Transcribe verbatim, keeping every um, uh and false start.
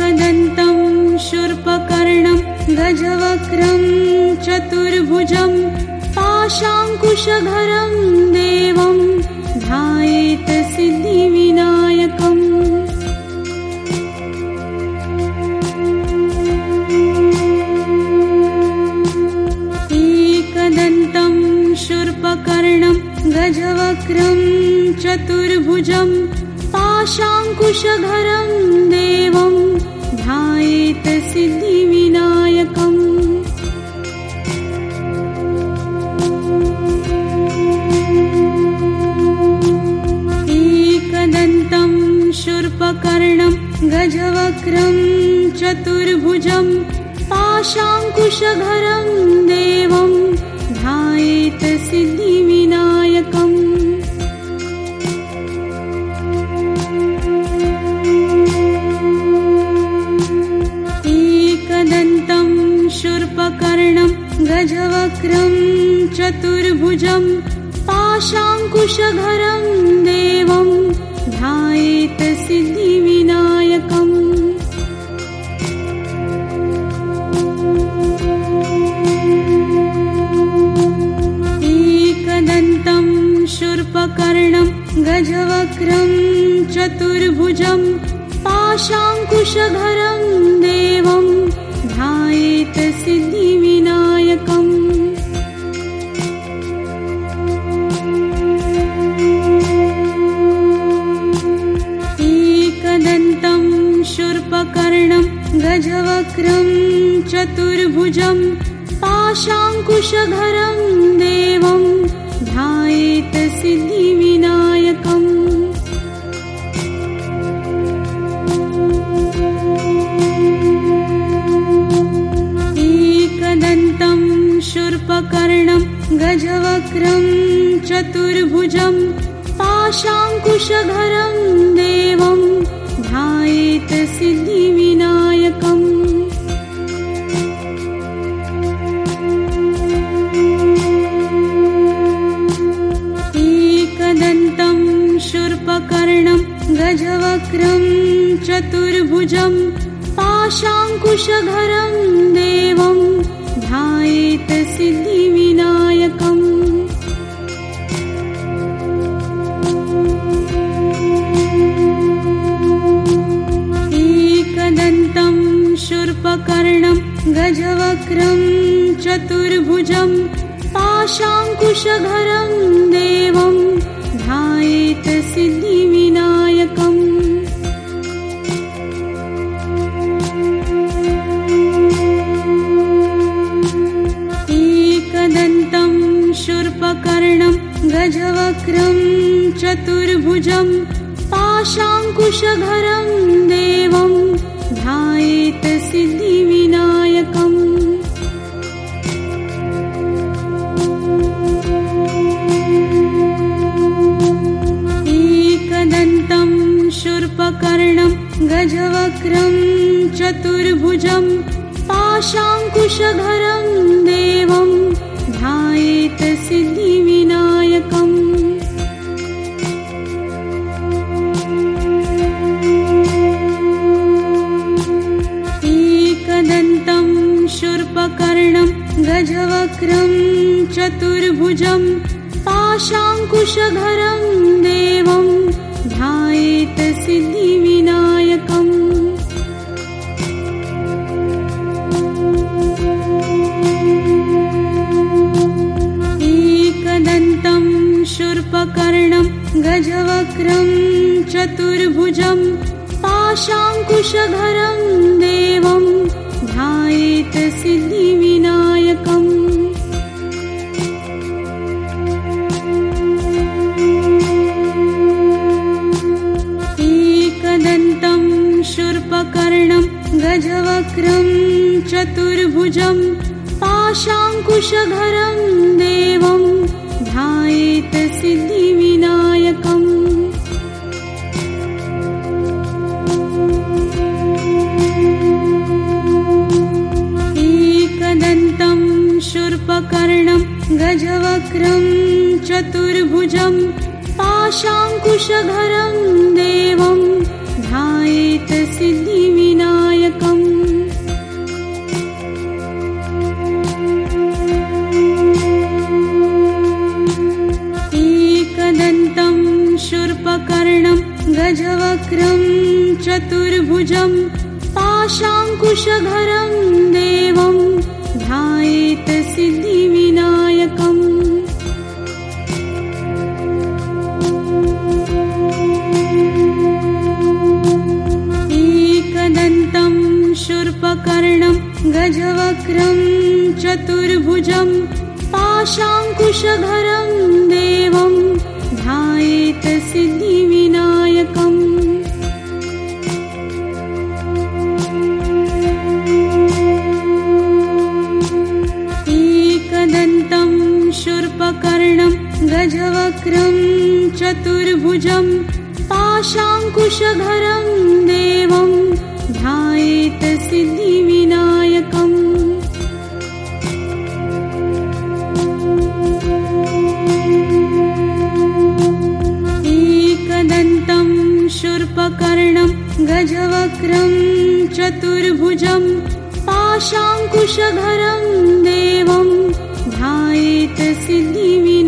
एकदन्तं शूर्पकर्णं गजवक्त्रं चतुर्भुजं पाशाङ्कुशधरं देवं ध्यायेत् सिद्धिविनायकम्। एकदन्तं शूर्पकर्णं गजवक्त्रं चतुर्भुजं पाशाङ्कुशधरं देवं ध्यायेत् सिद्धिविनायकम्। एकदन्तं शूर्पकर्णं गजवक्त्रं चतुर्भुजं पाशाङ्कुशधरं देवं ध्यायेत् सिद्धिविनायकम्। एकदन्तं शूर्पकर्णं गजवक्त्रं चतुर्भुजं पाशाङ्कुशधरं देवं ध्यायेत् सिद्धिविनायकम्। एकदन्तं शूर्पकर्णं गजवक्त्रं चतुर्भुजं पाशाङ्कुशधरं देवं ध्यायेत् सिद्धिविनायकम्। एकदन्तं शूर्पकर्णं गजवक्त्रं चतुर्भुजं पाशाङ्कुशधरं देवं ध्यायेत् सिद्धिविनायकम्। एकदन्तं शूर्पकर्णं गजवक्त्रं चतुर्भुजं पाशाङ्कुशधरं देवं ध्यायेत् सिद्धिविनायकम्। एकदन्तं शूर्पकर्णं गजवक्त्रं चतुर्भुजं पाशाङ्कुशधरं देवं ध्यायेत् सिद्धिविनायकम्। एकदन्तं शूर्पकर्णं गजवक्त्रं चतुर्भुजं पाशाङ्कुशधरं देवं ध्यायेत् सिद्धिविनायकम्। एकदन्तं शूर्पकर्णं गजवक्त्रं चतुर्भुजं पाशाङ्कुशधरं देवं ध्यायेत् सिद्धिविनायकम्। एकदन्तं शूर्पकर्णं गजवक्त्रं चतुर्भुजं पाशाङ्कुशधरं देवं ध्यायेत् सिद्धिविनायकम्। एकदन्तं शूर्पकर्णं गजवक्त्रं चतुर्भुजं पाशाङ्कुशधरं देवं ध्यायेत् सिद्धिविनायकम्। एकदन्तं शूर्पकर्णं गजवक्त्रं चतुर्भुजं पाशाङ्कुशधरं देवं ध्यायेत् सिद्धिविनायकम्। एकदन्तं शूर्पकर्णं गजवक्त्रं चतुर्भुजं पाशाङ्कुशधरं देवं ध्यायेत् सिद्धिविनायकम्। एकदन्तं शूर्पकर्णं गजवक्त्रं चतुर्भुजं पाशाङ्कुशधरं देवं ध्यायेत् सिद्धिविनायकम्। पाशाङ्कुशधरं देवं ध्यायेत् सिद्धिविनायकम् एकदन्तं शूर्पकर्णं गजवक्त्रं चतुर्भुजं पाशाङ्कुशधरं देवं ध्यायेत् सिद्धिविनायकम् एकदन्तं शूर्पकर्णं गजवक्त्रं चतुर्भुजं पाशाङ्कुशधरं देवं ध्यायेत् सिद्धिविनायकम् एकदन्तं शूर्पकर्णं गजवक्त्रं चतुर्भुजं पाशाङ्कुशधरं देवं ध्यायेत् सिद्धिविनायकम्